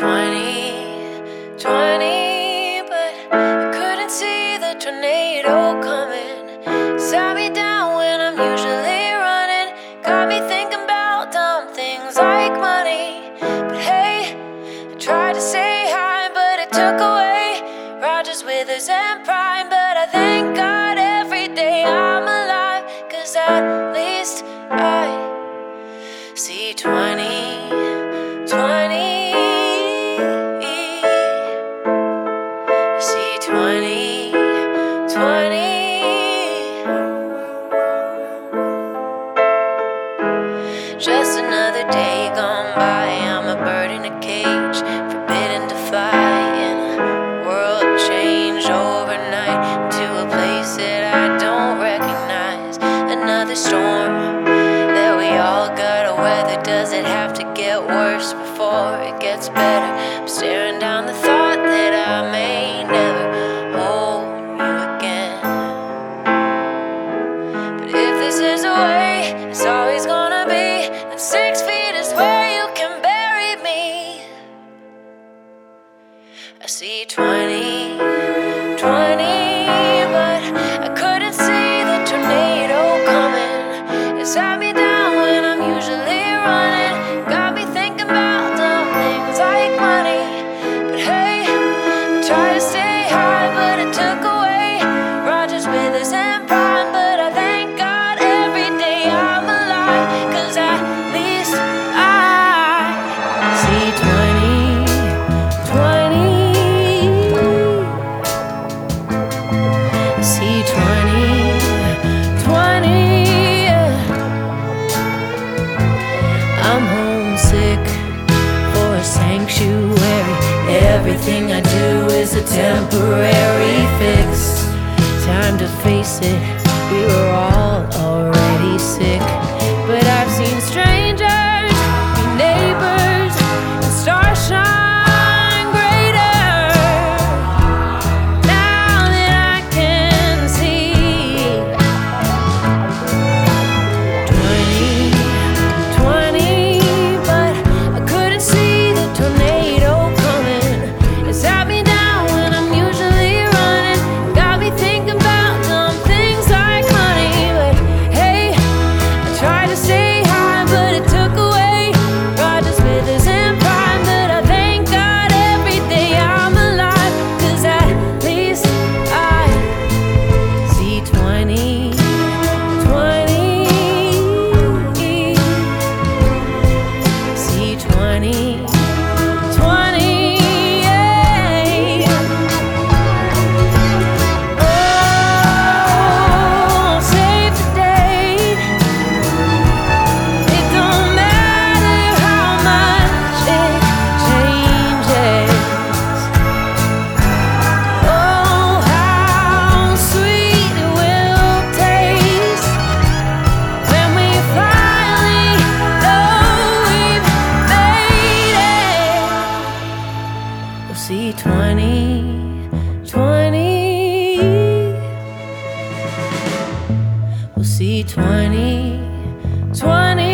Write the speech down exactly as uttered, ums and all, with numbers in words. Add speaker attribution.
Speaker 1: twenty, twenty, but I couldn't see the tornado coming. Sat me down when I'm usually running. Got me thinking about dumb things like money. But hey, I tried to say hi, but it took away Rogers, Withers, and Prime. But I thank God every day I'm alive, 'cause at least I see twenty, twenty. See twenty, twenty. Just another day gone by. I'm a bird in a cage, forbidden to fly in a world changed overnight to a place that I don't recognize. Another storm that we all gotta weather. Does it have to get worse before it gets better? I'm staring down the thought that I may never hold you again. But if this is the way it's always gonna be, then six feet is where you can bury me. I see twenty, twenty, but I couldn't see the tornado coming. It sat me down when I'm usually running. Got me thinking about dumb things like money. But hey, I tried to stay high, but it took away Rogers, Withers, and Prime. But I thank God every day I'm alive, 'cause at least I see twenty, twenty. See twenty, twenty. I'm homesick for a sanctuary. Everything I do is a temporary fix. Time to face it, we were all already sick. But I've seen strangers be neighbors and stars shine greater. Now that I can see twenty, twenty, but I couldn't see the tornado coming. It sat me down when I'm usually running. Got me thinking about dumb things like money. But hey, I tried to say hi, but it took away Rogers, Withers, and Prime. But I thank God every day I'm alive, 'cause at least I see twenty, twenty. See twenty, twenty. Yeah. Oh, save the date. It don't matter how much it changes. Oh, how sweet it will taste when we finally know we've made it. We'll see twenty, twenty. We'll see twenty, twenty.